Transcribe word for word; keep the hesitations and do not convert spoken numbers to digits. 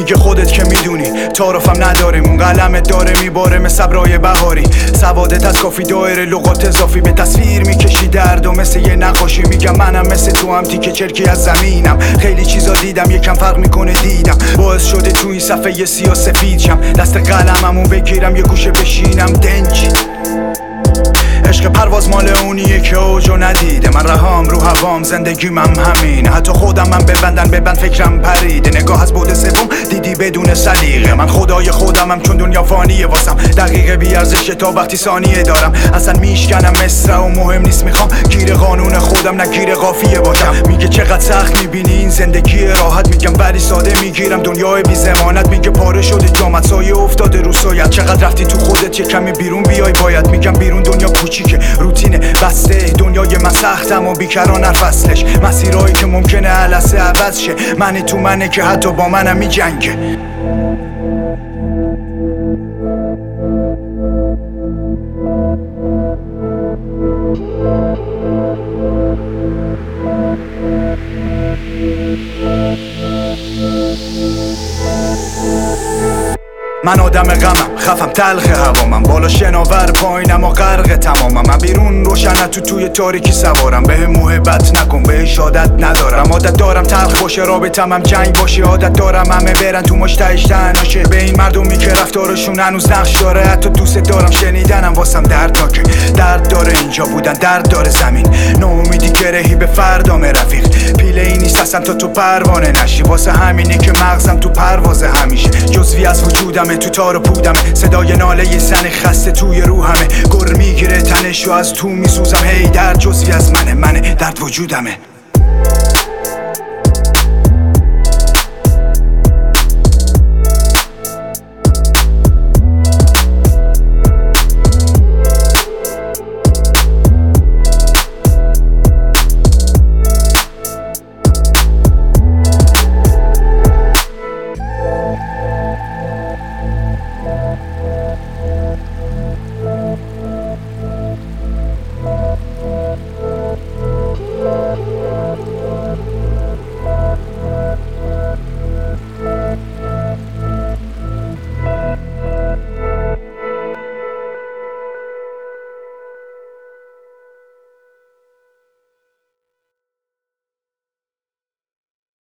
میگه خودت که میدونی تعارفم نداریم، اون قلمت داره میباره مثل ابرای بهاری. سوادت از کافی دایره لغات اضافی به تصویر میکشی درد و مثل یه نقاشی. میگم منم مثل تو هم تیکه چرکی از زمینم، خیلی چیزا دیدم یکم فرق میکنه دیدم، باعث شده تو این صفحه یه سیاه سفید شم، دست قلممو بگیرم یه گوشه بشینم دنج. عشق پرواز مال اونیه که اوجو ندیده، من رهام رو هوام زندگیم هم همینه، حتی خودم من ببندن ببند فکرم پریده، نگاه از بعد سوم دیدی بدون سلیقه، من خدای خودمم چون دنیا فانیه واسم، دقیقه بی ارزشه تا وقتی ثانیه دارم، اصلا میشکنم مصرع و مهم نیست، میخوام گیر قانون خودم نه گیر قافیه باشم. میگه چقدر سخت میبینی این زندگی راحت، میگم ولی ساده میگیرم دنیای بی ضمانت، میگه پاره شده جامت سایه افتاده رو سایت، چقدر رفتی تو خودت یه کمی بیرون بیای باید، میگم بیرون دنیا کوچیکه روتینه بسته، دنیای من سختم و بیکران هر فصلش، مسیرهایی که ممکنه علسه عوض شه، منی تو منه که حتی با منم میجنگه. من آدم غمم، خفم تلخ هوامم، بالا شناور پایینم و غرق تمامم، من بیرون روشنت تو توی تاریکی سوارم، به محبت نکن بهش عادت ندارم، عادت دارم تلخ باشه رابطم هم جنگ باشه، عادت دارم همه برن تو مشتهش تنهاشه، به این مردمی که رفتارشون هنوز نقش داره، حتی دوست دارم شنیدنم واسم دردناکه، درد داره اینجا بودن، درد داره زمین، ناامیدی گرهی به فردام رفیق، پیله ای نیست اصلا تا تو پروانه نشی، واسه همینه که مغزم تو پروازه همیشه، جزوی از وجودم تو تار و پودمه، صدای ناله یه زن خسته توی روحمه، گر میگیره تنشو از تو میسوزم، هی درد جزوی از منه، منه درد وجودمه.